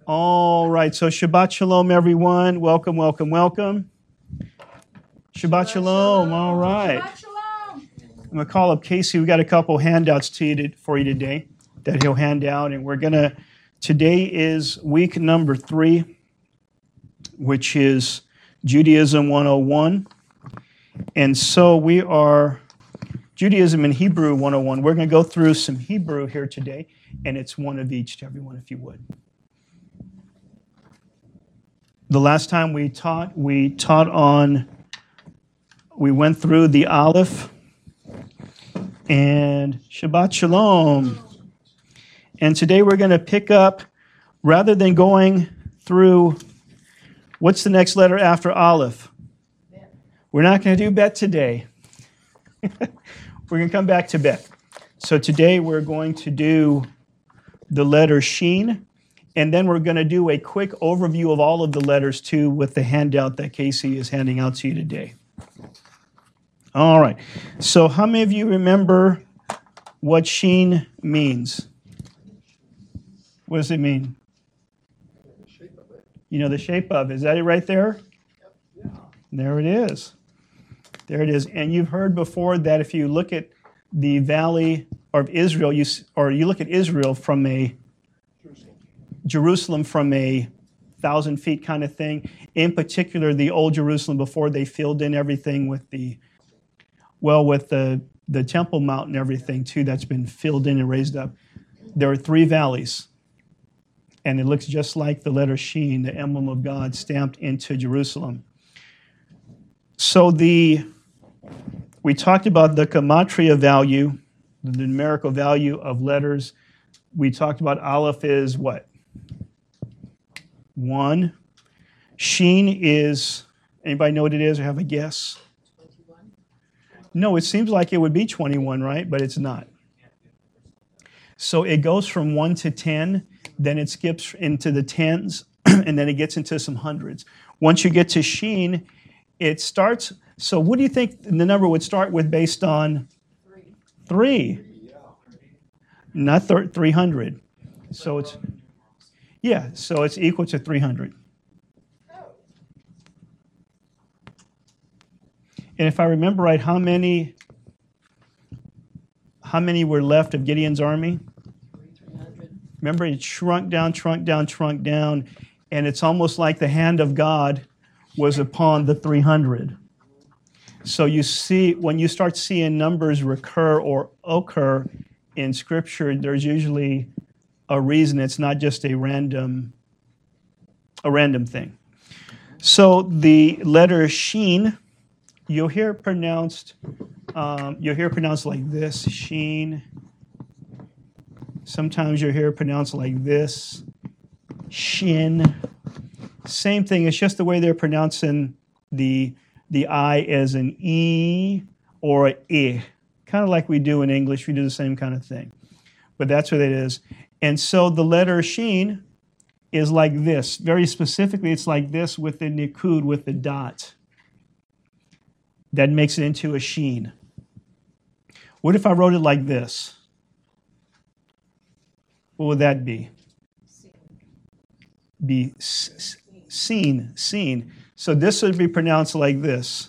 All right, so Shabbat Shalom, everyone. Welcome, welcome, welcome. Shabbat Shalom. All right. Shabbat Shalom. I'm going to call up Casey. We got a couple handouts for you today that he'll hand out. And today is week number 3, which is Judaism 101. And so we are Judaism and Hebrew 101. We're going to go through some Hebrew here today, and it's one of each to everyone, if you would. The last time we went through the Aleph and Shabbat Shalom. And today we're going to pick up, rather than going through, what's the next letter after Aleph? Bet. We're not going to do Bet today. We're going to come back to Bet. So today we're going to do the letter Shin. And then we're going to do a quick overview of all of the letters, too, with the handout that Casey is handing out to you today. All right. So how many of you remember what Shin means? What does it mean? The shape of it. You know the shape of it. Is that it right there? Yeah. There it is. There it is. And you've heard before that if you look at the valley of Israel, you look at Israel from Jerusalem from 1,000 feet kind of thing. In particular, the old Jerusalem before they filled in everything with the Temple Mount and everything too that's been filled in and raised up. There are 3 valleys. And it looks just like the letter Shin, the emblem of God stamped into Jerusalem. So we talked about the gematria value, the numerical value of letters. We talked about Aleph is what? 1. Shin is, anybody know what it is or have a guess? 21. No, it seems like it would be 21, right? But it's not. So it goes from 1 to 10, then it skips into the tens, and then it gets into some hundreds. Once you get to Shin, it starts, so what do you think the number would start with based on? 3. Yeah. Not 300. So it's equal to 300. And if I remember right, how many were left of Gideon's army? 300. Remember, it shrunk down, and it's almost like the hand of God was upon the 300. So you see, when you start seeing numbers recur or occur in Scripture, there's usually a reason. It's not just a random thing. So the letter Shin, you'll hear it pronounced like this, Shin. Sometimes you'll hear it pronounced like this, Shin. Same thing. It's just the way they're pronouncing the I as an E or an I. Kind of like we do in English. We do the same kind of thing. But that's what it is. And so the letter Shin is like this. Very specifically, it's like this with the nikud, with the dot. That makes it into a Shin. What if I wrote it like this? What would that be? Be seen. So this would be pronounced like this.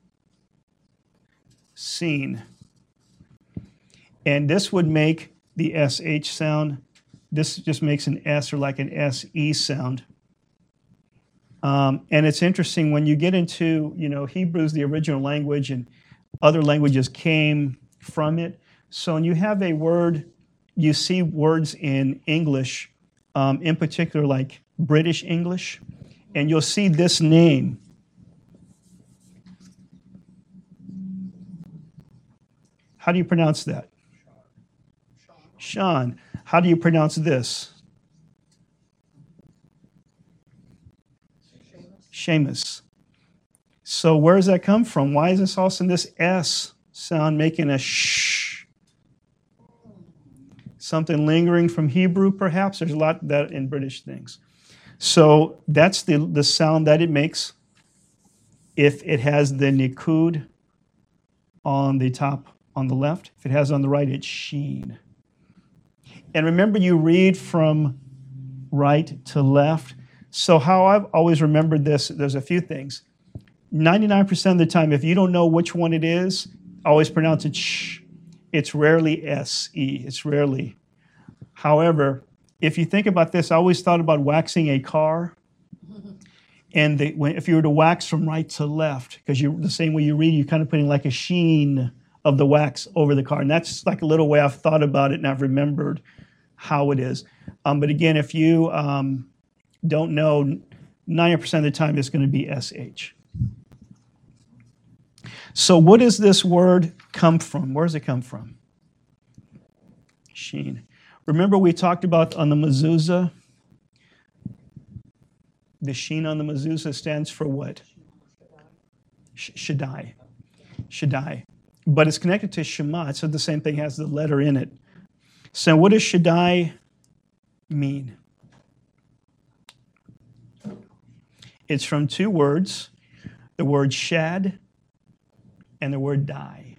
Seen. And this would make the SH sound. This just makes an S or like an SE sound. And it's interesting when you get into, Hebrew's the original language and other languages came from it. So when you have a word, you see words in English, in particular like British English, and you'll see this name. How do you pronounce that? Sean. How do you pronounce this? Seamus. So where does that come from? Why is this all of a sudden this S sound making a sh? Something lingering from Hebrew, perhaps? There's a lot of that in British things. So that's the sound that it makes if it has the nikud on the top on the left. If it has on the right, it's sheen. And remember, you read from right to left. So how I've always remembered this, there's a few things. 99% of the time, if you don't know which one it is, always pronounce it sh. It's rarely S-E. It's rarely. However, if you think about this, I always thought about waxing a car. And if you were to wax from right to left, because the same way you read, you're kind of putting like a sheen of the wax over the car. And that's like a little way I've thought about it and I've remembered how it is. But again, if you don't know, 90% of the time it's going to be SH. So what does this word come from? Where does it come from? Sheen. Remember we talked about on the mezuzah? The sheen on the mezuzah stands for what? Shaddai. Shaddai. But it's connected to Shema, so the same thing has the letter in it. So what does Shaddai mean? It's from two words, the word shad and the word die.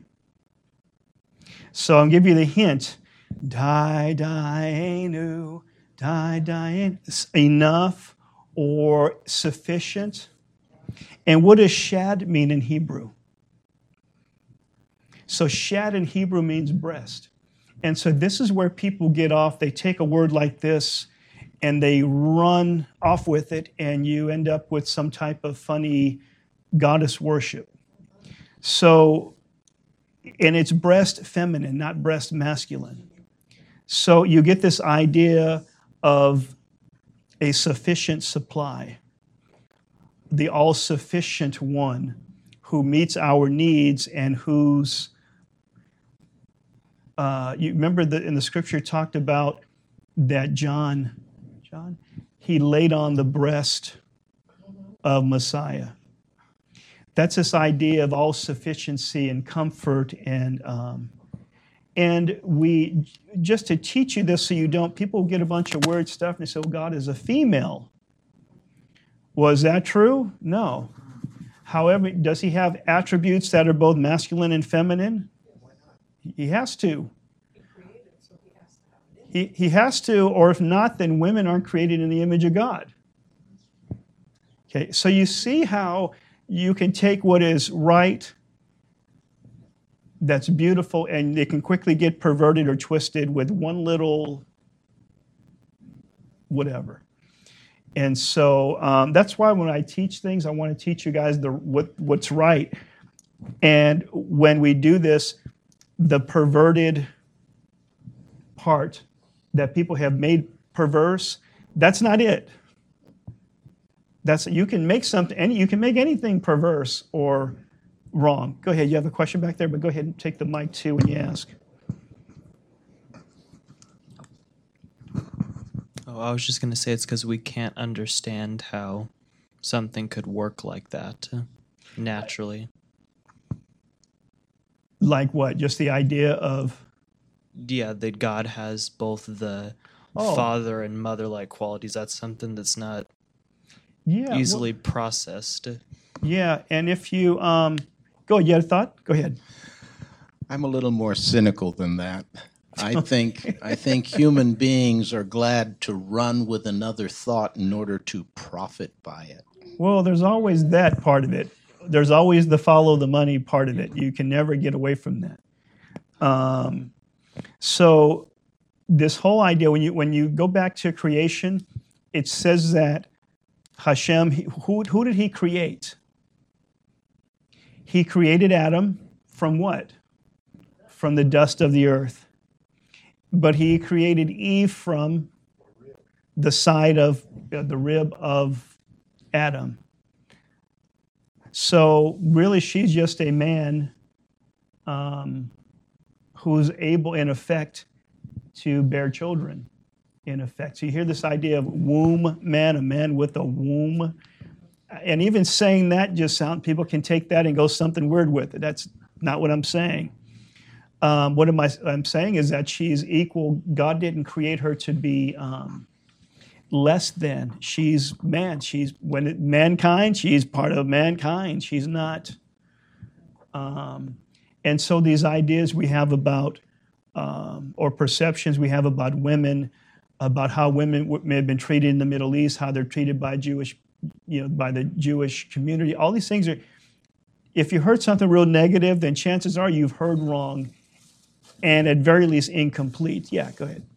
So I'll give you the hint. Die, daenu, die, daenu. Enough or sufficient. And what does shad mean in Hebrew? So shad in Hebrew means breast. And so this is where people get off. They take a word like this and they run off with it, and you end up with some type of funny goddess worship. So, and it's breast feminine, not breast masculine. So you get this idea of a sufficient supply, the all-sufficient one who meets our needs and who's, you remember that in the scripture it talked about that John, he laid on the breast of Messiah. That's this idea of all sufficiency and comfort, and we, just to teach you this so you don't, people get a bunch of weird stuff and they say, well, God is a female. Was that true? No. However, does he have attributes that are both masculine and feminine? He has to. He has to, or if not, then women aren't created in the image of God. Okay, so you see how you can take what is right, that's beautiful, and it can quickly get perverted or twisted with one little whatever. And so that's why when I teach things, I want to teach you guys what's right. And when we do this, the perverted part that people have made perverse, that's not it. You can make something, you can make anything perverse or wrong. Go ahead. You have a question back there, but go ahead and take the mic too when you ask. Oh, I was just going to say it's because we can't understand how something could work like that naturally. Like what? Just the idea of... Yeah, that God has both the father and mother-like qualities. That's something that's not easily processed. Yeah, and if you... go ahead, you had a thought? Go ahead. I'm a little more cynical than that. I think human beings are glad to run with another thought in order to profit by it. Well, there's always that part of it. There's always the follow the money part of it. You can never get away from that. So this whole idea, when you go back to creation, it says that Hashem, who did he create? He created Adam from what? From the dust of the earth. But he created Eve from the side of the rib of Adam. So really she's just a man who's able, in effect, to bear children, in effect. So you hear this idea of womb man, a man with a womb. And even saying that people can take that and go something weird with it. That's not what I'm saying. What I'm saying is that she's equal. God didn't create her to be less than. She's man. Mankind, she's part of mankind. She's not. And so these ideas we have about, or perceptions we have about women, about how women may have been treated in the Middle East, how they're treated by by the Jewish community. All these things are, if you heard something real negative, then chances are you've heard wrong, and at very least incomplete. Yeah, go ahead.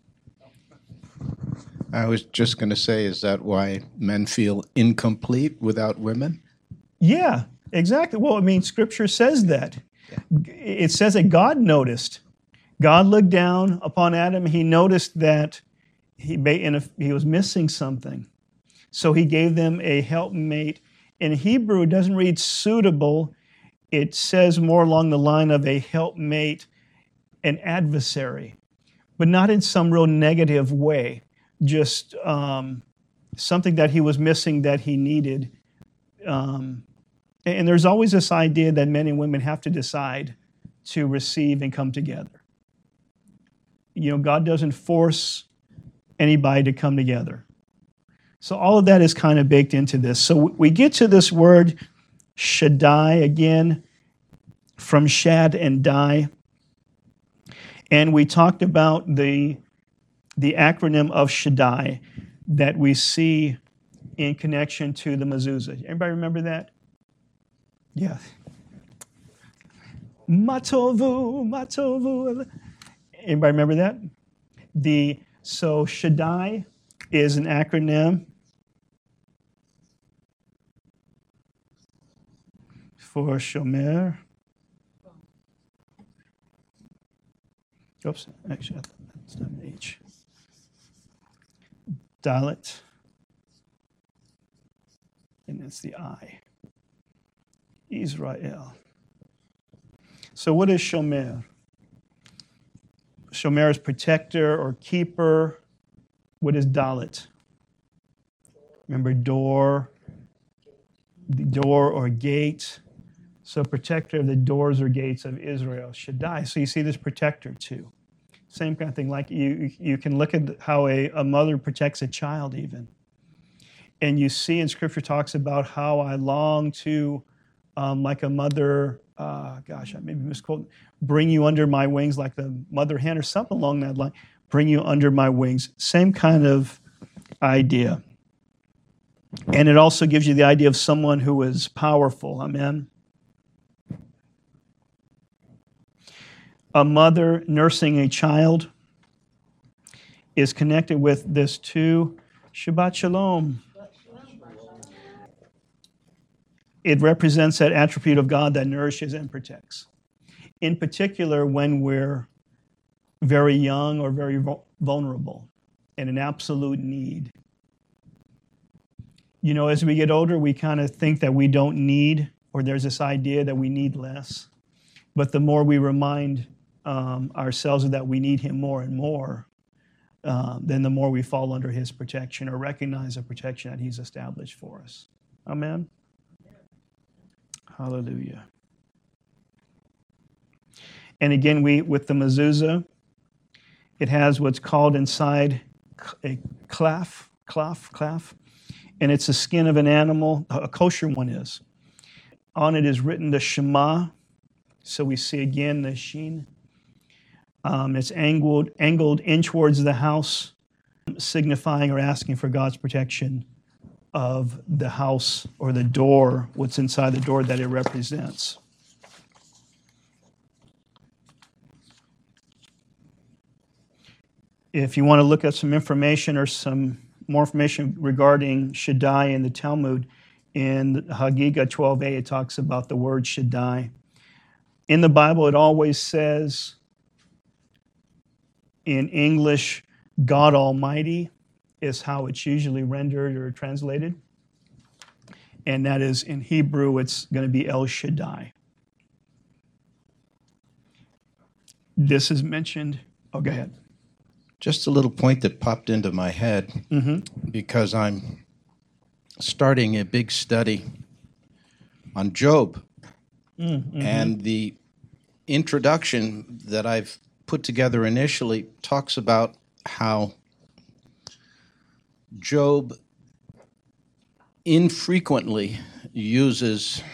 I was just going to say, is that why men feel incomplete without women? Yeah, exactly. Well, I mean, Scripture says that. It says that God noticed. God looked down upon Adam. He noticed that he was missing something. So he gave them a helpmate. In Hebrew, it doesn't read suitable. It says more along the line of a helpmate, an adversary, but not in some real negative way. Just something that he was missing that he needed. And there's always this idea that men and women have to decide to receive and come together. God doesn't force anybody to come together. So all of that is kind of baked into this. So we get to this word Shaddai again, from Shad and Dai. And we talked about the acronym of Shaddai that we see in connection to the mezuzah. Everybody remember that? Yeah. Matovu, Matovu. Anybody remember that? So Shaddai is an acronym for Shomer. Oops, actually, that's not an H. Dalet. And it's the I. Israel. So what is Shomer? Shomer is protector or keeper. What is Dalet? Remember door, the door or gate. So protector of the doors or gates of Israel, Shaddai. So you see this protector too. Same kind of thing. Like you can look at how a mother protects a child even. And you see in Scripture talks about how I long to, like a mother, I maybe misquote, bring you under my wings like the mother hen or something along that line. Bring you under my wings. Same kind of idea. And it also gives you the idea of someone who is powerful. Amen. A mother nursing a child is connected with this too. Shabbat Shalom. It represents that attribute of God that nourishes and protects. In particular, when we're very young or very vulnerable and in absolute need. As we get older, we kind of think that we don't need, or there's this idea that we need less. But the more we remind ourselves that we need Him more and more, then the more we fall under His protection or recognize the protection that He's established for us. Amen? Hallelujah. And again, with the mezuzah, it has what's called inside a klaf, and it's the skin of an animal, a kosher one is. On it is written the Shema, so we see again the Shin. It's angled in towards the house, signifying or asking for God's protection of the house or the door, what's inside the door that it represents. If you want to look at some information or some more information regarding Shaddai in the Talmud, in Hagigah 12a, it talks about the word Shaddai. In the Bible, it always says, in English, God Almighty is how it's usually rendered or translated. And that is, in Hebrew, it's going to be El Shaddai. This is mentioned. Oh, go ahead. Just a little point that popped into my head because I'm starting a big study on Job. And the introduction that I've put together initially talks about how Job infrequently uses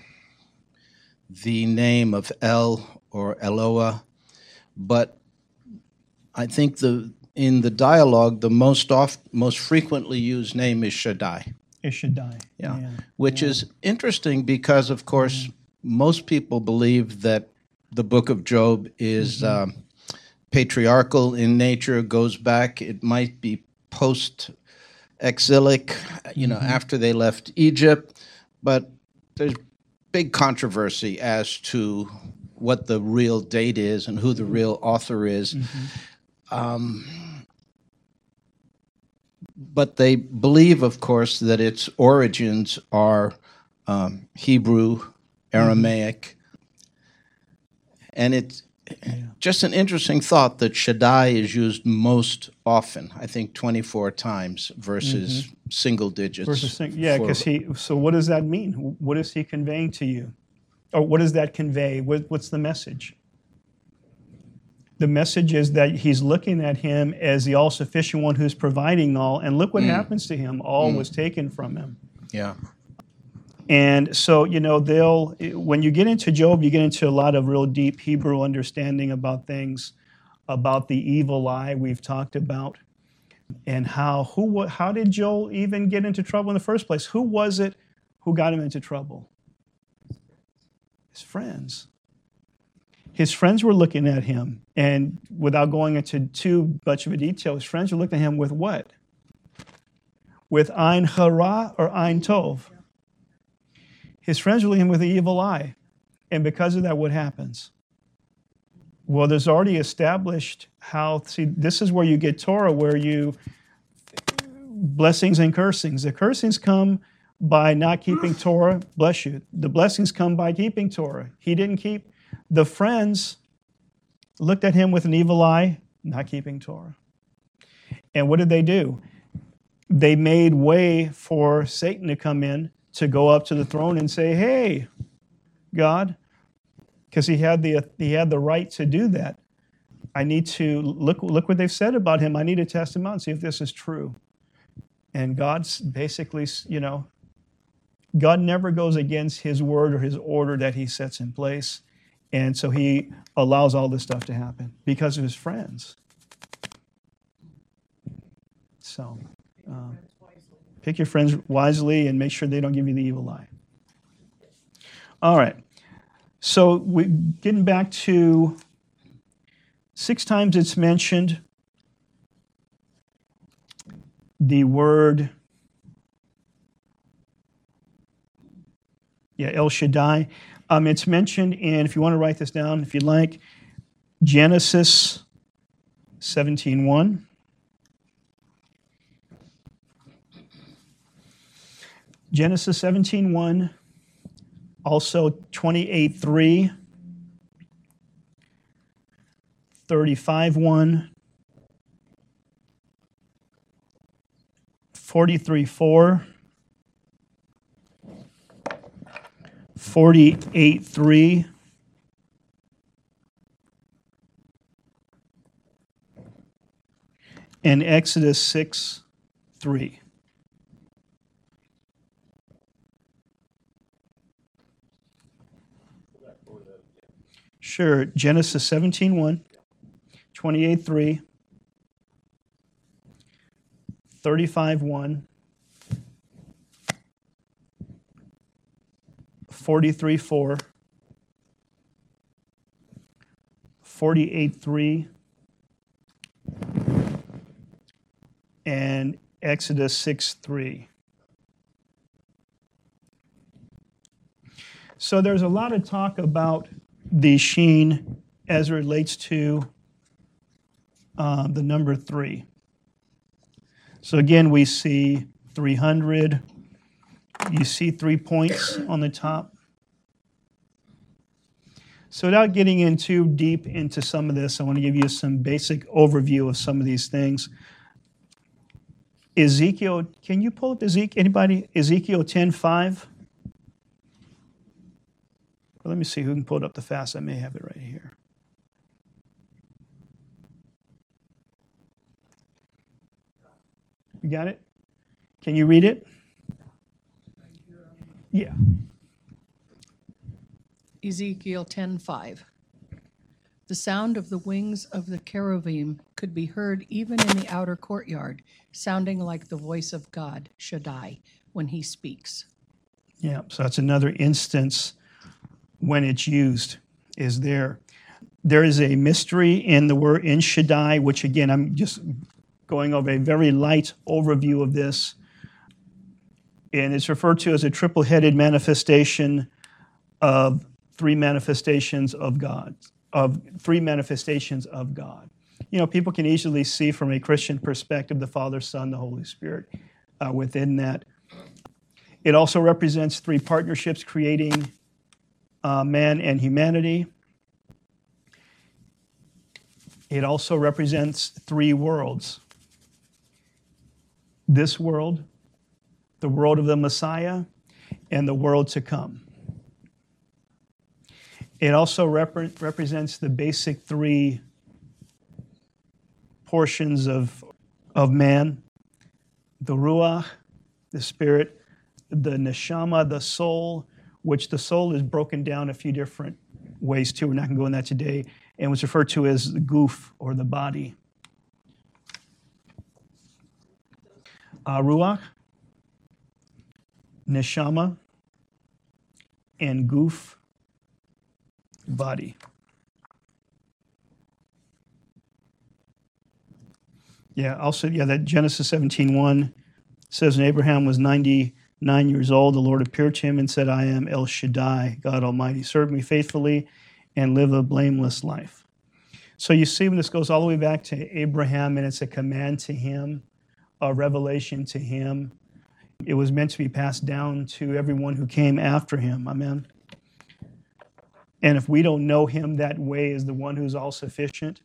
the name of El or Eloah, but I think the in the dialogue, the most frequently used name is Shaddai. It should die. Yeah, which is interesting because, of course, most people believe that the book of Job is patriarchal in nature, goes back. It might be post-exilic, after they left Egypt, but there's big controversy as to what the real date is and who the real author is. But they believe, of course, that its origins are Hebrew, Aramaic, and it's just an interesting thought that Shaddai is used most often, I think 24 times versus single digits. Because so what does that mean? What is he conveying to you? Or what does that convey? What's the message? The message is that he's looking at him as the all-sufficient one who's providing all, and look what happens to him. All was taken from him. Yeah. And so, when you get into Job, you get into a lot of real deep Hebrew understanding about things, about the evil eye we've talked about, and how did Job even get into trouble in the first place? Who was it who got him into trouble? His friends. His friends were looking at him, and without going into too much of a detail, his friends were looking at him with what? With Ein Hara or Ein Tov? His friends were looking at him with the evil eye. And because of that, what happens? Well, there's already established this is where you get Torah, where blessings and cursings. The cursings come by not keeping Torah, bless you. The blessings come by keeping Torah. He didn't keep. The friends looked at him with an evil eye, not keeping Torah. And what did they do? They made way for Satan to come in, to go up to the throne and say, "Hey, God," because he had the right to do that. I need to look what they've said about him. I need to test him out and see if this is true. And God's basically, God never goes against his word or his order that he sets in place. And so he allows all this stuff to happen because of his friends. So pick your friends wisely and make sure they don't give you the evil eye. All right. So getting back to 6 times it's mentioned the word El Shaddai. It's mentioned in, if you want to write this down, if you'd like, Genesis 17:1. Genesis 17:1, also 28:3, 35:1, 43:4, 48:3, and Exodus 6:3. Sure. Genesis 17:1, 28:3, 35:1, 43:4, 48:3, and Exodus 6:3. So there's a lot of talk about the Sheen as it relates to the number 3. So again, we see 300. You see 3 points on the top. So without getting in too deep into some of this, I want to give you some basic overview of some of these things. Ezekiel, can you pull up Ezekiel? Anybody? Ezekiel 10:5. Let me see who can pull it up the fast. I may have it right here. You got it? Can you read it? Yeah. Ezekiel 10:5. The sound of the wings of the cherubim could be heard even in the outer courtyard, sounding like the voice of God, Shaddai, when he speaks. Yeah, so that's another instance when it's used is there. There is a mystery in the word in Shaddai, which again, I'm just going over a very light overview of this. And it's referred to as a triple-headed manifestation of three manifestations of God. You know, people can easily see from a Christian perspective the Father, Son, the Holy Spirit within that. It also represents three partnerships creating man and humanity. It also represents three worlds. This world, the world of the Messiah, and the world to come. It also represents the basic three portions of man, the Ruach, the spirit, the Neshama, the soul, which the soul is broken down a few different ways too. We're not going to go into that today. And was referred to as the goof, or the body. Ruach, Neshama, and goof, body. That Genesis 17:1 says, and Abraham was 99 years old. The Lord appeared to him and said, I am El Shaddai, God Almighty. Serve me faithfully and live a blameless life. So you see when this goes all the way back to Abraham, and it's a command to him, a revelation to him. It was meant to be passed down to everyone who came after him. Amen. And if we don't know him that way as the one who's all sufficient,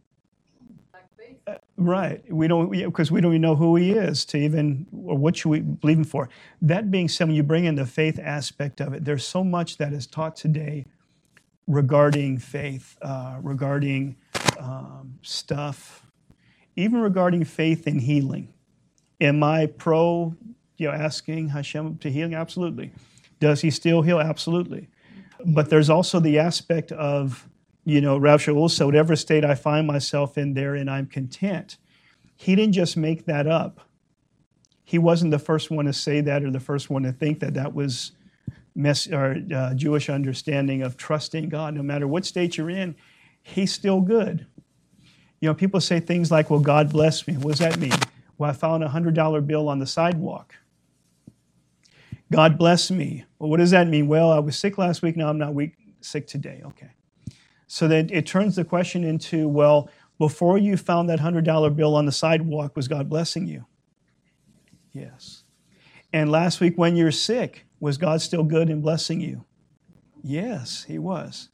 right? Because we don't even know who he is to even, or what should we believe him for. That being said, when you bring in the faith aspect of it, there's so much that is taught today regarding faith, regarding stuff, even regarding faith in healing. Am I pro, asking Hashem to heal? Absolutely. Does he still heal? Absolutely. But there's also the aspect of, Rav Shaul said, whatever state I find myself in, therein I'm content. He didn't just make that up. He wasn't the first one to say that or the first one to think that was Jewish understanding of trusting God. No matter what state you're in, he's still good. People say things like, well, God bless me. What does that mean? Well, I found a $100 bill on the sidewalk. God bless me. Well, what does that mean? Well, I was sick last week. Now I'm not sick today. Okay. So then it turns the question into, well, before you found that $100 bill on the sidewalk, was God blessing you? Yes. And last week when you're sick, was God still good in blessing you? Yes, he was.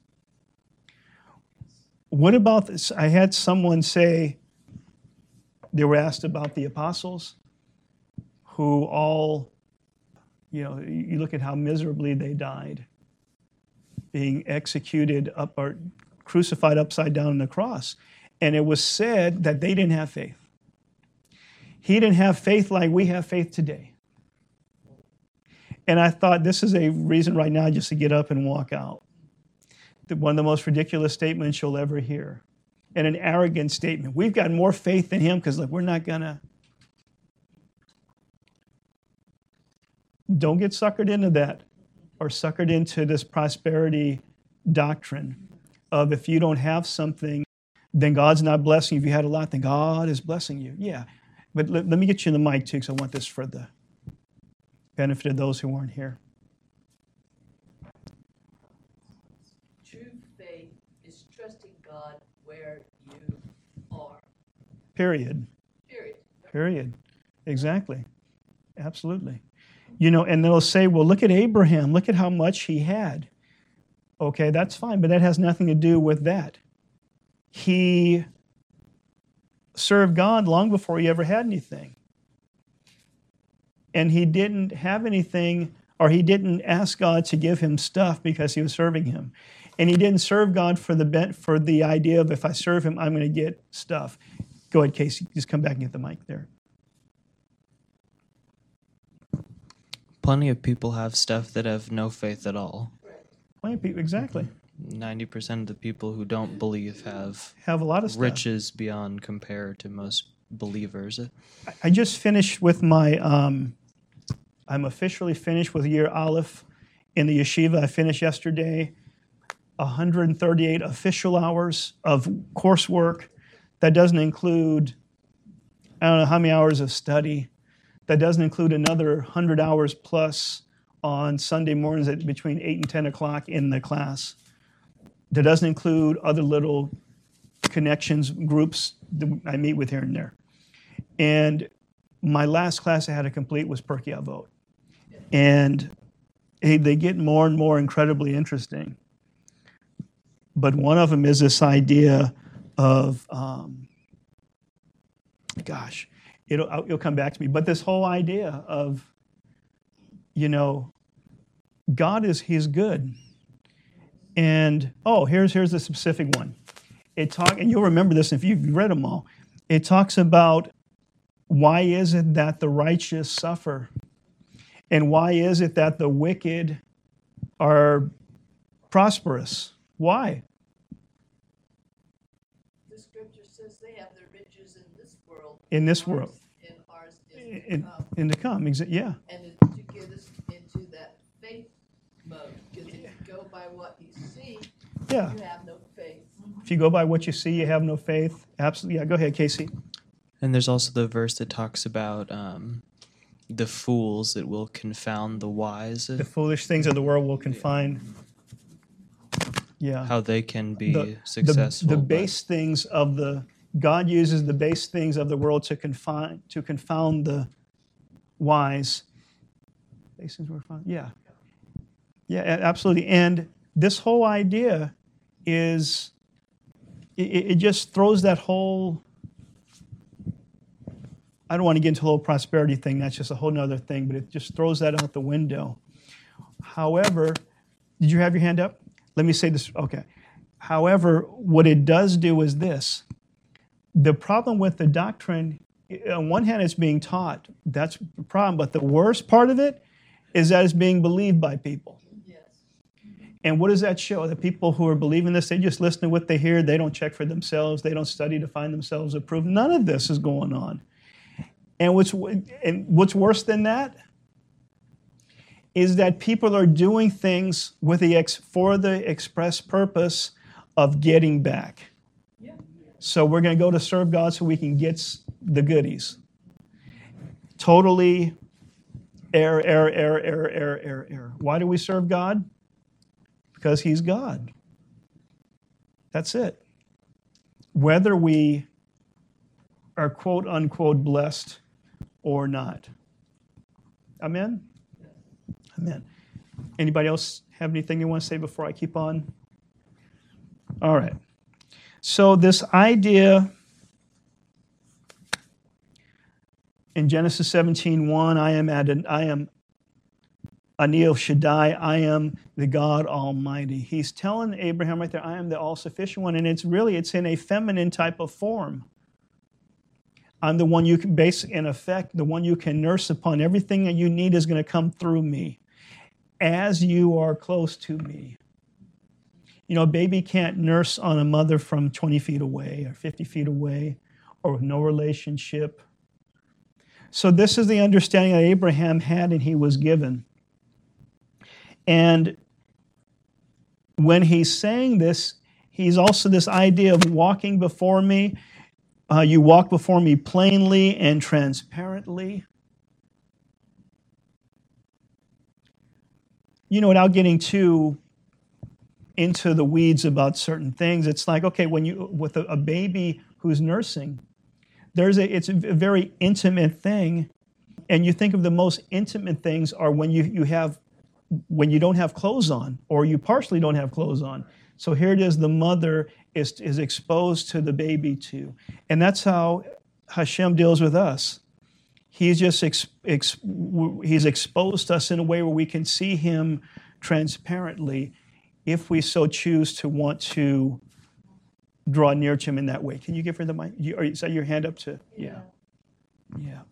What about this? I had someone say, they were asked about the apostles who all, you look at how miserably they died, being executed up or crucified upside down on the cross. And it was said that they didn't have faith. He didn't have faith like we have faith today. And I thought this is a reason right now just to get up and walk out. One of the most ridiculous statements you'll ever hear. And an arrogant statement. We've got more faith in him because, look, we're not going to. Don't get suckered into that or suckered into this prosperity doctrine of if you don't have something, then God's not blessing you. If you had a lot, then God is blessing you. Yeah. But let me get you in the mic, too, because I want this for the benefit of those who aren't here. True faith is trusting God where you are. Period. Period. Exactly. Absolutely. And they'll say, well, look at Abraham. Look at how much he had. Okay, that's fine, but that has nothing to do with that. He served God long before he ever had anything. And he didn't have anything, or he didn't ask God to give him stuff because he was serving him. And he didn't serve God for the idea of if I serve him, I'm going to get stuff. Go ahead, Casey. Just come back and get the mic there. Plenty of people have stuff that have no faith at all. Plenty of people, exactly. 90% of the people who don't believe have Have a lot of stuff. riches beyond compare to most believers. I just finished with my, I'm officially finished with year Aleph in the yeshiva. I finished yesterday, 138 official hours of coursework. That doesn't include, I don't know how many hours of study. That doesn't include another 100 hours plus on Sunday mornings at between 8 and 10 o'clock in the class. That doesn't include other little connections, groups that I meet with here and there. And my last class I had to complete was Pirkei Avot. And they get more and more incredibly interesting. But one of them is this idea of, it'll come back to me. But this whole idea of, God He's good. And, here's the specific one. And you'll remember this if you've read them all. It talks about why is it that the righteous suffer? And why is it that the wicked are prosperous? Why? The scripture says they have their riches in this world. In this world. And ours is to come. In the come, yeah. And it's to get us into that faith mode. Because if you go by what you see, Yeah. you have no faith. If you go by what you see, you have no faith. Absolutely. Yeah, go ahead, Casey. And there's also the verse that talks about the fools that will confound the wise. The foolish things of the world will confine. Yeah. How they can be successful. The base things of God uses the base things of the world to confound the wise. Base things were found. Yeah. Yeah, absolutely. And this whole idea is, it just throws that whole, I don't want to get into the whole prosperity thing, that's just a whole nother thing, but it just throws that out the window. However, did you have your hand up? Let me say this, okay. However, what it does do is this. The problem with the doctrine, on one hand, it's being taught. That's the problem. But the worst part of it is that it's being believed by people. Yes. And what does that show? The people who are believing this, they just listen to what they hear. They don't check for themselves. They don't study to find themselves approved. None of this is going on. And what's worse than that is that people are doing things with for the express purpose of getting back. Yeah. So we're going to go to serve God so we can get the goodies. Totally error. Why do we serve God? Because He's God. That's it. Whether we are quote unquote blessed or not. Amen? Amen. Anybody else have anything you want to say before I keep on? All right. So this idea in Genesis 17:1, I am Ani El Shaddai, I am the God Almighty. He's telling Abraham right there, I am the all-sufficient one, and it's in a feminine type of form. I'm the one you can in effect, the one you can nurse upon. Everything that you need is going to come through me as you are close to me. A baby can't nurse on a mother from 20 feet away or 50 feet away or with no relationship. So this is the understanding that Abraham had and he was given. And when he's saying this, he's also this idea of walking before me. You walk before me plainly and transparently. Without getting too into the weeds about certain things, it's like, okay, with a baby who's nursing, it's a very intimate thing, and you think of the most intimate things are when you don't have clothes on, or you partially don't have clothes on. So here it is, the mother is exposed to the baby too. And that's how Hashem deals with us. He's just he's exposed us in a way where we can see Him transparently if we so choose to want to draw near to Him in that way. Can you give her the mic? Is that your hand up to? Yeah. Yeah.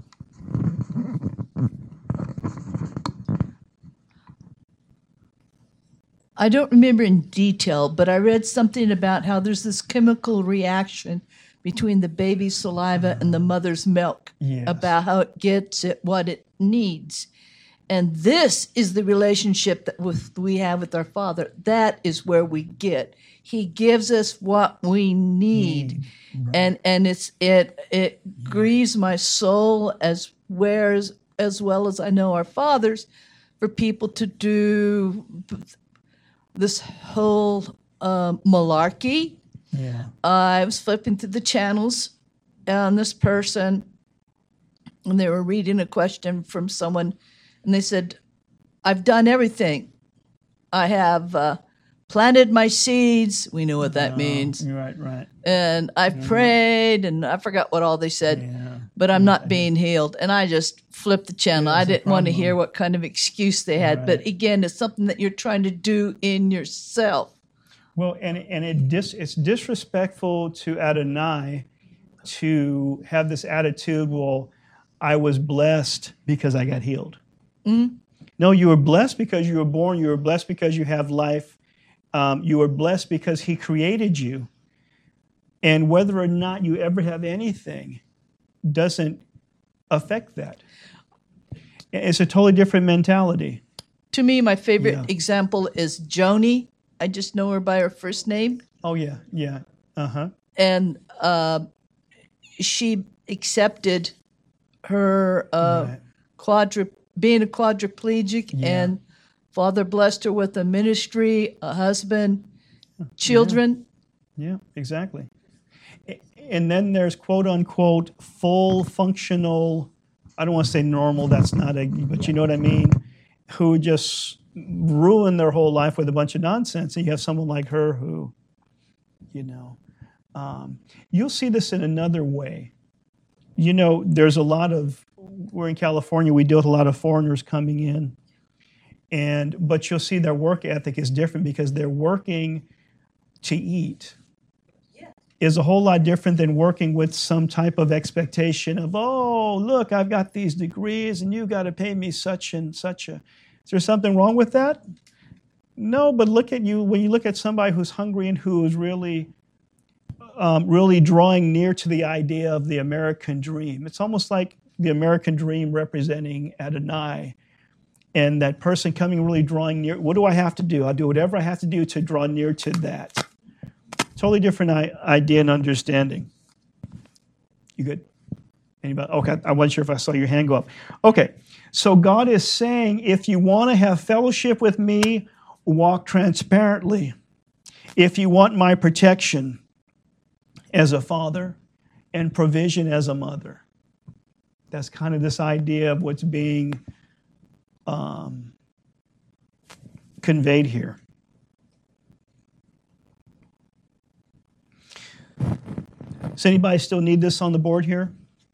I don't remember in detail, but I read something about how there's this chemical reaction between the baby's saliva and the mother's milk Yes. about how it gets it what it needs. And this is the relationship that we have with our Father. That is where we get. He gives us what we need. And it grieves my soul as well as I know our Father's for people to do this whole malarkey. Yeah. I was flipping through the channels and this person, and they were reading a question from someone, and they said, I've done everything. I have planted my seeds. We know what that means. Right. And I've prayed, and I forgot what all they said, Yeah. but I'm not being healed. And I just flipped the channel. I That's the didn't want to problem. hear what kind of excuse they had. But Right. again, it's something that you're trying to do in yourself. Well, it's disrespectful to Adonai to have this attitude, well, I was blessed because I got healed. No, you were blessed because you were born. You were blessed because you have life. You were blessed because he created you. And whether or not you ever have anything doesn't affect that. It's a totally different mentality. To me, my favorite Yeah. example is Joni. I just know her by her first name. Oh, yeah. Uh-huh. And she accepted her Right. being a quadriplegic, Yeah. and Father blessed her with a ministry, a husband, children. Yeah, exactly. And then there's quote unquote full functional, I don't want to say normal, that's not but you know what I mean, who just ruin their whole life with a bunch of nonsense. And you have someone like her who, you'll see this in another way. There's a lot of, we're in California, we deal with a lot of foreigners coming in. But you'll see their work ethic is different because they're working to eat. Is a whole lot different than working with some type of expectation of, oh, look, I've got these degrees and you got to pay me such and such a. Is there something wrong with that? No, but look at you, when you look at somebody who's hungry and who is really drawing near to the idea of the American dream. It's almost like the American dream representing Adonai. And that person coming really drawing near, what do I have to do? I'll do whatever I have to do to draw near to that. Totally different idea and understanding. You good? Anybody? Okay, I wasn't sure if I saw your hand go up. Okay, so God is saying, if you want to have fellowship with me, walk transparently. If you want my protection as a father and provision as a mother. That's kind of this idea of what's being conveyed here. Does anybody still need this on the board here?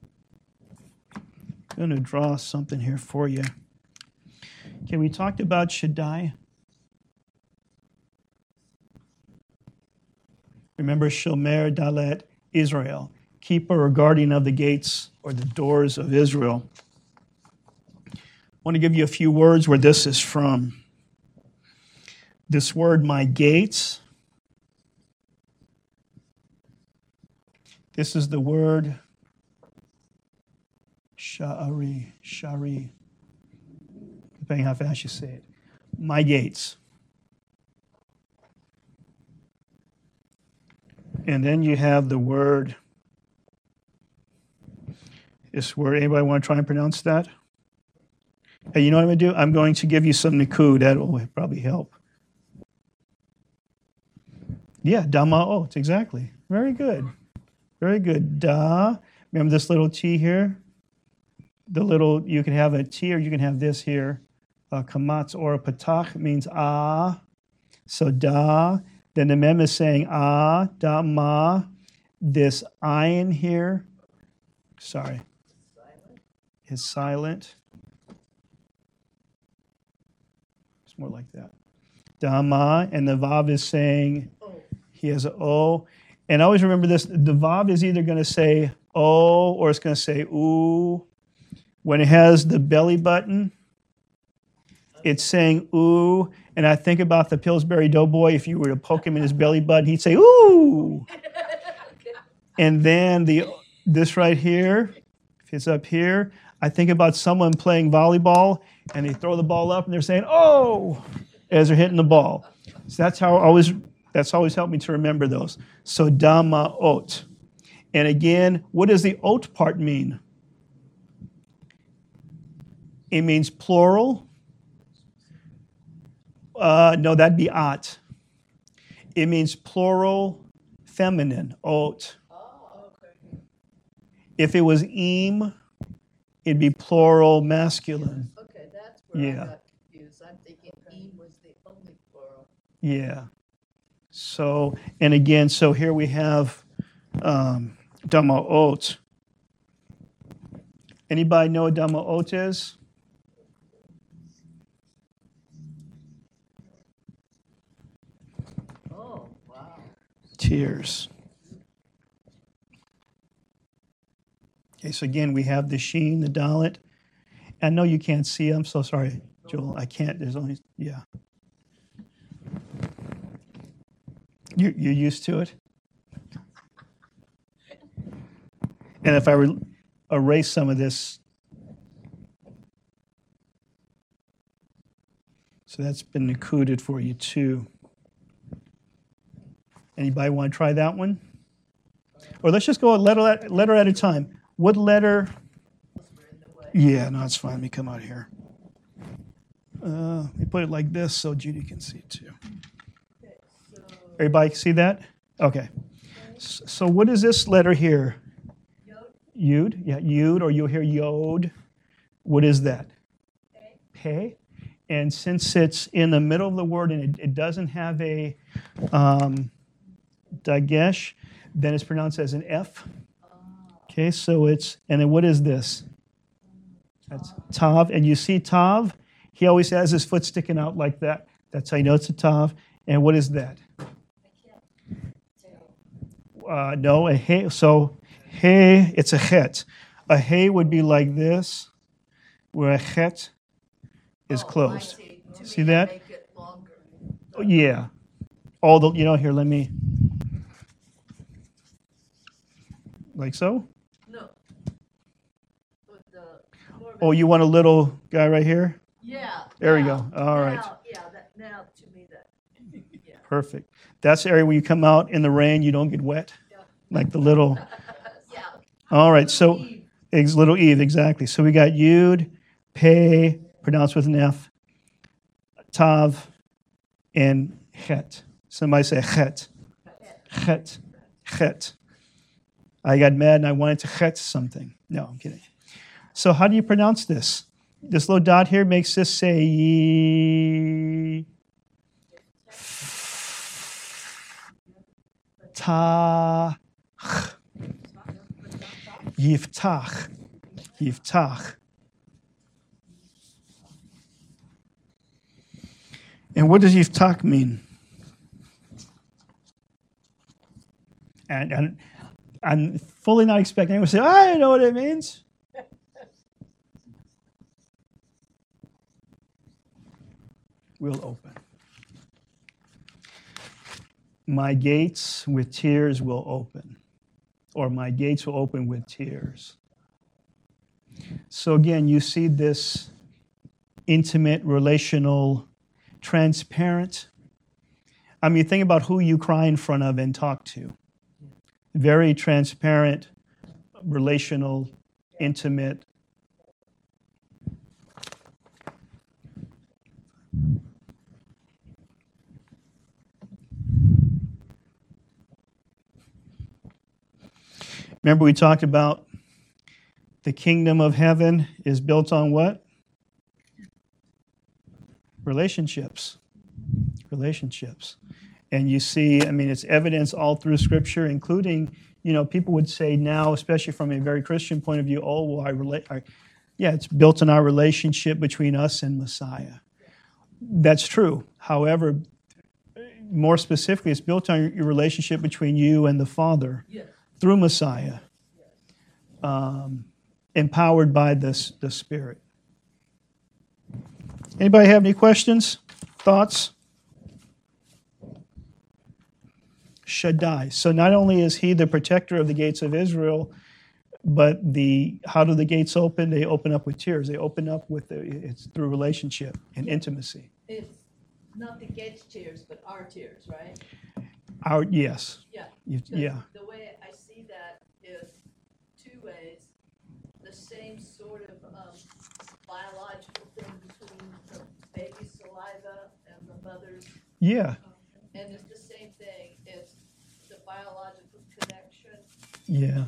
I'm going to draw something here for you. Okay, we talked about Shaddai. Remember Shomer Dalet Israel, keeper or guardian of the gates or the doors of Israel. I want to give you a few words where this is from. This word, my gates. This is the word shari, depending how fast you say it. My gates. And then you have the word, this word, anybody want to try and pronounce that? Hey, you know what I'm going to do? I'm going to give you some nikud. That will probably help. Yeah, dama'ot, exactly. Very good. Very good. Da. Remember this little T here? You can have a T or you can have this here. Kamatz or a patach means ah. So da. Then the mem is saying ah, da, ma. This ayin here, sorry, is silent. It's more like that. Da, ma. And the vav is saying, he has an O. And always remember this, the vav is either going to say O or it's going to say oo. When it has the belly button, It's saying ooh, and I think about the Pillsbury Doughboy. If you were to poke him in his belly button, he'd say ooh. And then this right here, if it's up here, I think about someone playing volleyball, and they throw the ball up, and they're saying oh as they're hitting the ball. So that's always helped me to remember those. So damaot. And again, what does the ot part mean? It means plural. No, that'd be at. It means plural feminine, ot. Oh, okay. If it was im, it'd be plural masculine. Okay, that's where Yeah. I got confused. I'm thinking E was the only plural. Yeah. So, and again, so here we have damaot. Anybody know what damaot is? Oh, wow. Tears. Okay, so again, we have the sheen, the dalet. I know you can't see. I'm so sorry, Joel. I can't. There's only, yeah. You're used to it? And if I erase some of this, so that's been included for you too. Anybody want to try that one? Or let's just go a letter at a time. What letter? Yeah, no, it's fine. Let me come out here. Let me put it like this so Judy can see it too. Everybody see that? Okay. So what is this letter here? Yud. Yeah, Yud, or you'll hear Yod. What is that? Pei. And since it's in the middle of the word and it doesn't have a dagesh, then it's pronounced as an F. Okay, so it's, and then what is this? That's Tav. And you see Tav, he always has his foot sticking out like that. That's how you know it's a Tav. And what is that? No, a He. So He, it's a Chet. A He would be like this, where a Chet is closed. See that? Make it longer. Oh, yeah. All the, here, let me, like so? No. But more of Oh, you want a little guy right here? yeah. There we now, go. All right. Now, yeah, now to me that. Yeah. Perfect. That's the area where you come out in the rain, you don't get wet. Like the little, Yeah. all right, so, Eve. little Eve, exactly. So we got Yud, Pei, pronounced with an F, Tav, and Chet. Somebody say Chet. Chet. Chet. I got mad and I wanted to Chet something. No, I'm kidding. So how do you pronounce this? This little dot here makes this say Yi. Ta. Yiftach. Yiftach. And what does Yiftach mean? And I'm fully not expecting anyone to say, I don't know what it means. We'll open. My gates with tears will open, or my gates will open with tears. So again, you see this intimate, relational, transparent. I mean, think about who you cry in front of and talk to. Very transparent, relational, intimate. Remember we talked about the kingdom of heaven is built on what? Relationships. Relationships. And you see, I mean, it's evidence all through Scripture, including, people would say now, especially from a very Christian point of view, oh, well, it's built on our relationship between us and Messiah. That's true. However, more specifically, it's built on your relationship between you and the Father. Yes. Through Messiah, empowered by the Spirit. Anybody have any questions, thoughts? Shaddai. So not only is he the protector of the gates of Israel, but how do the gates open? They open up with tears. They open up it's through relationship and intimacy. It's not the gates tears, but our tears, right? Yes. Yeah. Yeah. The way I see that is two ways. The same sort of biological thing between the baby's saliva and the mother's, Yeah. and it's the same thing. It's the biological connection, Yeah.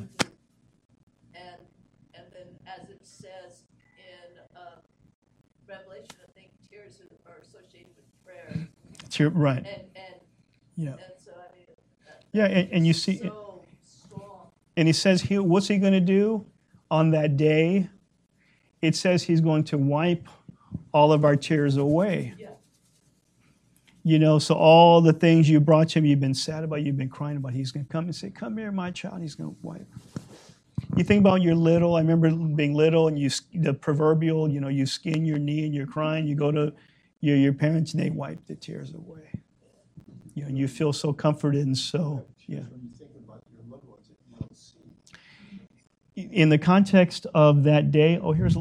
and then as it says in Revelation, I think tears are associated with prayer, Right. and Yeah. and so I mean, Yeah. And you see, so strong. and he says, what's he going to do on that day? It says he's going to wipe all of our tears away. Yeah. You know, so all the things you brought to him, you've been sad about, you've been crying about, he's going to come and say, come here, my child. He's going to wipe. You think about you're little. I remember being little and the proverbial, you skin your knee and you're crying. You go to your parents and they wipe the tears away. And you feel so comforted and so, yeah. When you think about your loved ones that you don't see. In the context of that day,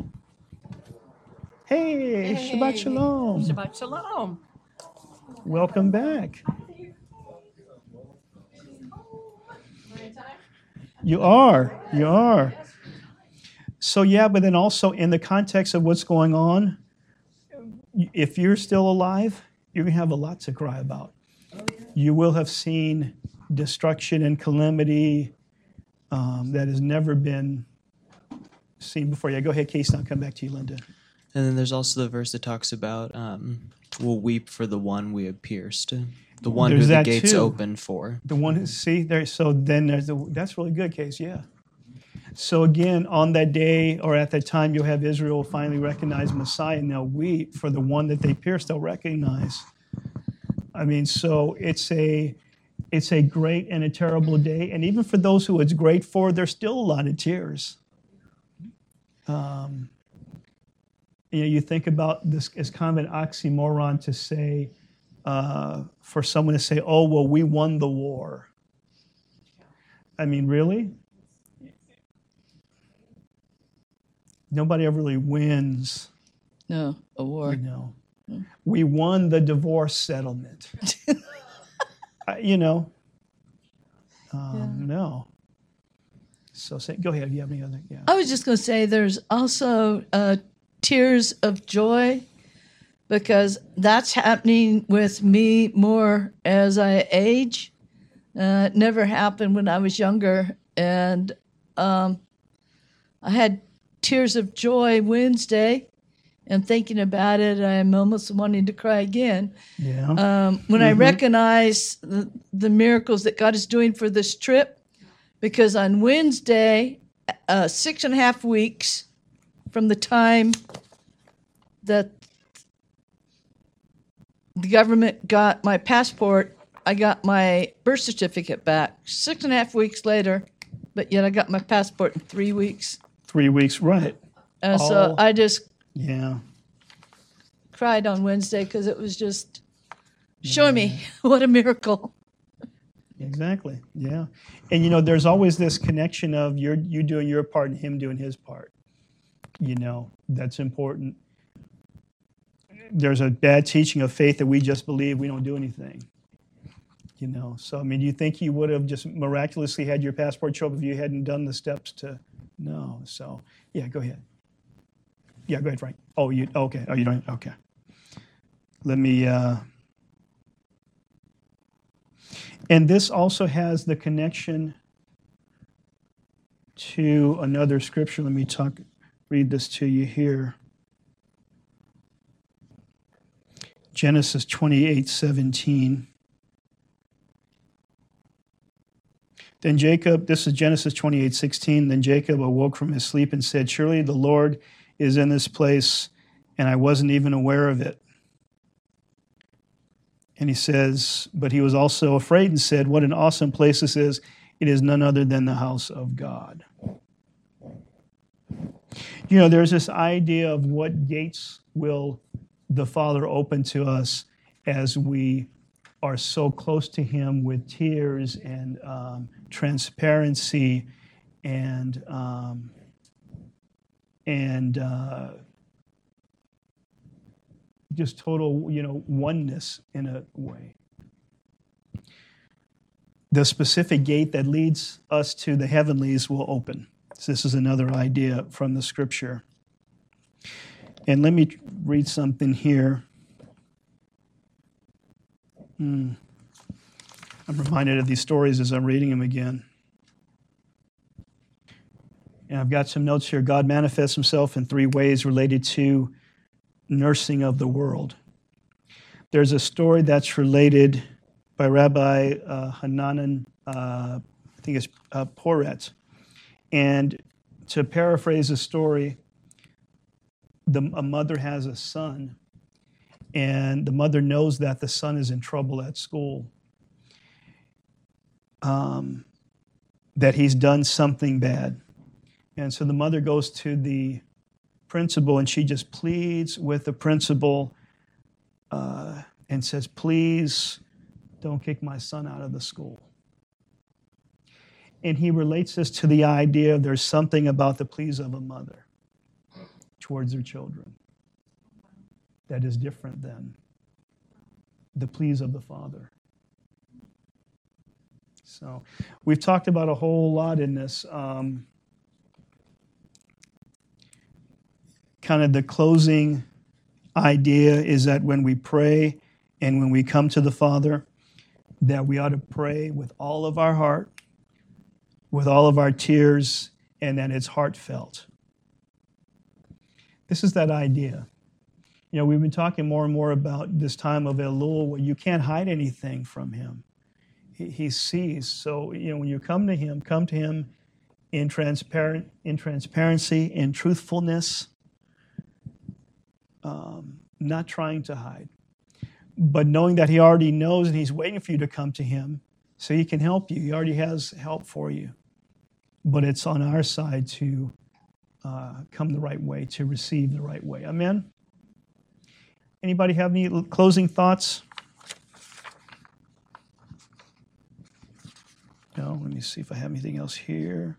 hey, Shabbat Shalom. Shabbat Shalom. Welcome back. You are. So yeah, but then also in the context of what's going on, if you're still alive, you're going to have a lot to cry about. You will have seen destruction and calamity that has never been seen before. Yeah, go ahead, Casey. I'll come back to you, Linda. And then there's also the verse that talks about we'll weep for the one we have pierced, the one There's who the that gates too. open for. The one who see there. So then that's really good, Case. Yeah. So again, on that day or at that time, you'll have Israel finally recognize Messiah, and they'll weep for the one that they pierced. They'll recognize. I mean, so it's a great and a terrible day, and even for those who it's great for, there's still a lot of tears. You think about this as kind of an oxymoron to say, for someone to say, "Oh, well, we won the war." I mean, really? Nobody ever really wins. No, a war. We won the divorce settlement. No. So go ahead. If you have any other? Yeah. I was just going to say there's also tears of joy, because that's happening with me more as I age. It never happened when I was younger. And I had tears of joy Wednesday, and thinking about it, I'm almost wanting to cry again. Yeah. When I recognize the miracles that God is doing for this trip, because on Wednesday, 6.5 weeks from the time that the government got my passport, I got my birth certificate back 6.5 weeks later, but yet I got my passport in 3 weeks. 3 weeks, right. And so I just Yeah. cried on Wednesday because it was just showing me what a miracle. Exactly. Yeah. And there's always this connection of you doing your part and him doing his part. That's important. There's a bad teaching of faith that we just believe, we don't do anything. So I mean, do you think you would have just miraculously had your passport show up if you hadn't done the steps to? No. So yeah, go ahead. Yeah, go ahead, Frank. Oh, you okay? Oh, you don't? Okay. Let me. And this also has the connection to another scripture. Let me read this to you here. Genesis 28:17. Then Jacob, this is Genesis 28:16. Then Jacob awoke from his sleep and said, "Surely the Lord is in this place, and I wasn't even aware of it." And he says, but he was also afraid and said, "What an awesome place this is. It is none other than the house of God." There's this idea of what gates will the Father open to us as we are so close to Him with tears and transparency and just total, oneness in a way. The specific gate that leads us to the heavenlies will open. So this is another idea from the Scripture. And let me read something here. I'm reminded of these stories as I'm reading them again. And I've got some notes here. God manifests himself in 3 ways related to nursing of the world. There's a story that's related by Rabbi Hanan, I think it's Poret. And to paraphrase the story, a mother has a son, and the mother knows that the son is in trouble at school, that he's done something bad. And so the mother goes to the principal, and she just pleads with the principal and says, please don't kick my son out of the school. And he relates this to the idea of there's something about the pleas of a mother towards their children that is different than the pleas of the father. So we've talked about a whole lot in this. Kind of the closing idea is that when we pray and when we come to the Father, that we ought to pray with all of our heart, with all of our tears, and that it's heartfelt. This is that idea. We've been talking more and more about this time of Elul, where you can't hide anything from him. He sees. So, when you come to him in transparency, in truthfulness, not trying to hide, but knowing that he already knows and he's waiting for you to come to him so he can help you. He already has help for you. But it's on our side to come the right way, to receive the right way. Amen? Anybody have any closing thoughts? No? Let me see if I have anything else here.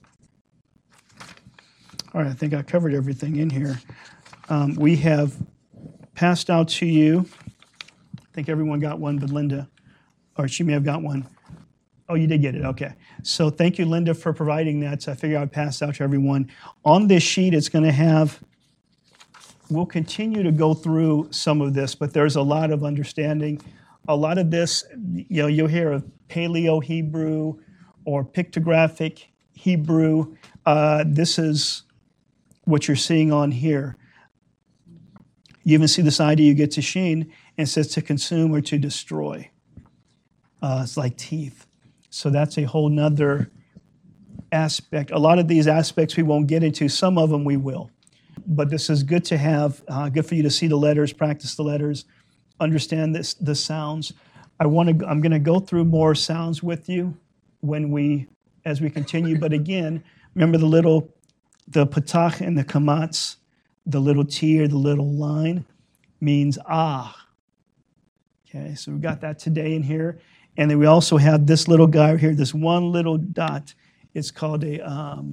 All right, I think I covered everything in here. We have passed out to you. I think everyone got one but Linda, or she may have got one. Oh, you did get it. Okay. So thank you, Linda, for providing that. So I figured I'd pass out to everyone. On this sheet, it's going to have, we'll continue to go through some of this, but there's a lot of understanding. A lot of this, you'll hear of Paleo Hebrew or pictographic Hebrew. This is what you're seeing on here. You even see this idea, you get to Sheen, and it says to consume or to destroy. It's like teeth. So that's a whole nother aspect. A lot of these aspects we won't get into. Some of them we will. But this is good to have, good for you to see the letters, practice the letters, understand the sounds. I'm going to go through more sounds with you as we continue. But again, remember the patach and the kamatz, the little T or the little line means ah. Okay, so we've got that today in here. And then we also have this little guy right here, this one little dot. It's called I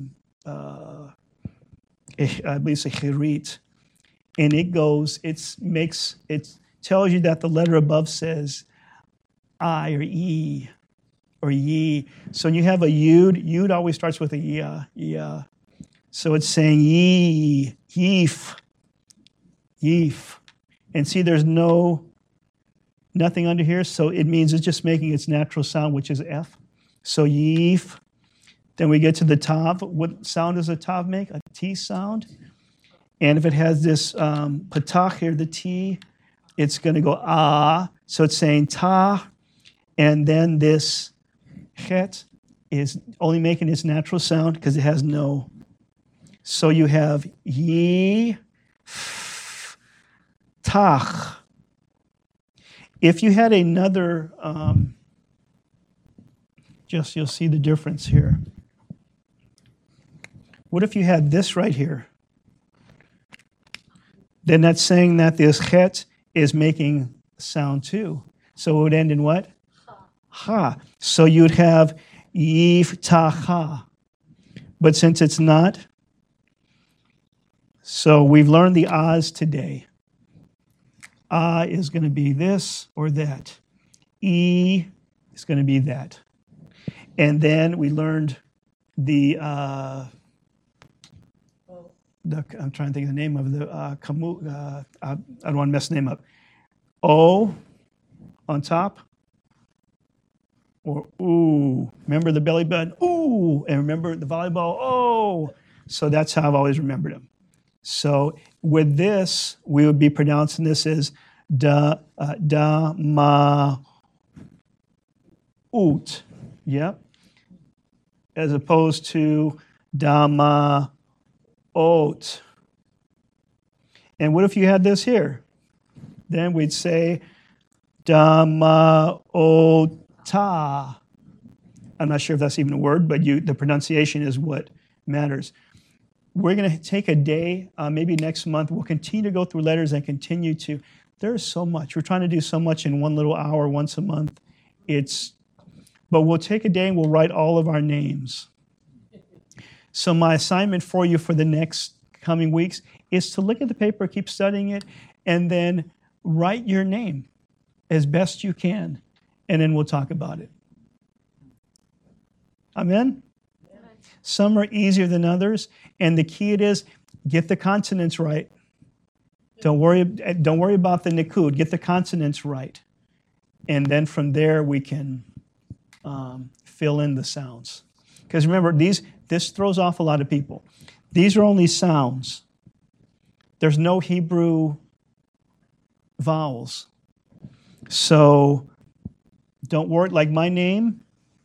believe it's a chirit. And it tells you that the letter above says I or E or ye. So when you have a yud always starts with a yeah. So it's saying ye, yeef. And see, there's nothing under here, so it means it's just making its natural sound, which is F. So yeef. Then we get to the tav. What sound does a tav make? A T sound. And if it has this patach here, the T, it's going to go ah. So it's saying ta. And then this chet is only making its natural sound because it has no. So you have ye, tach. If you had another, you'll see the difference here. What if you had this right here? then that's saying that this chet is making sound too. So it would end in what? Ha. So you'd have yiftaha. But since it's not, so we've learned the ahs today. Ah is going to be this or that. E is going to be that. And then we learned I'm trying to think of the name of the I don't want to mess the name up. O on top, or ooh. Remember the belly button? Ooh. And remember the volleyball? Oh. So that's how I've always remembered them. So with this, we would be pronouncing this as da ma oot. Yep. As opposed to da ma ot. And what if you had this here? Then we'd say da ma ota. I'm not sure if that's even a word, but the pronunciation is what matters. We're going to take a day, maybe next month. We'll continue to go through letters and continue to. There's so much. We're trying to do so much in one little hour once a month. But we'll take a day and we'll write all of our names. So my assignment for you for the next coming weeks is to look at the paper, keep studying it, and then write your name as best you can, and then we'll talk about it. Amen? Some are easier than others, and the key it is, get the consonants right. Don't worry about the nikud. Get the consonants right. And then from there, we can fill in the sounds. Because remember, this throws off a lot of people. These are only sounds. There's no Hebrew vowels. So don't worry, like my name.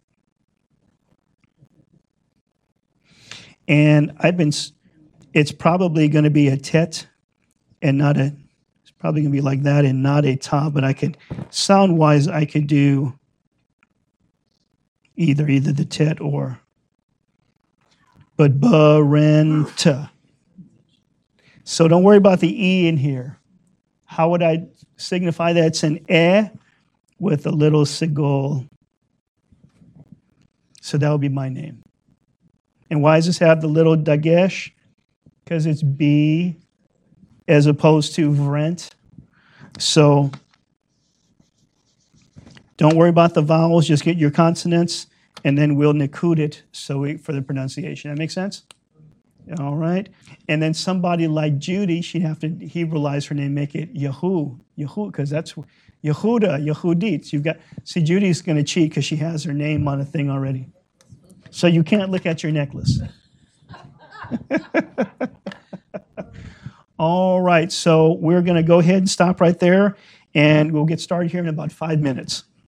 And it's probably going to be a tet and not it's probably going to be like that and not a ta, but sound-wise, I could do either the tet or, but barenta. So don't worry about the E in here. How would I signify that? It's an with a little sigol. So that would be my name. And why does this have the little dagesh? Because it's B as opposed to vrent. So don't worry about the vowels. Just get your consonants, and then we'll nikud it for the pronunciation. That makes sense? All right. And then somebody like Judy, she'd have to Hebraize her name, make it Yehu, because that's Yehuda, Yehudit. Judy's going to cheat because she has her name on a thing already. So you can't look at your necklace. All right, so we're going to go ahead and stop right there, and we'll get started here in about 5 minutes.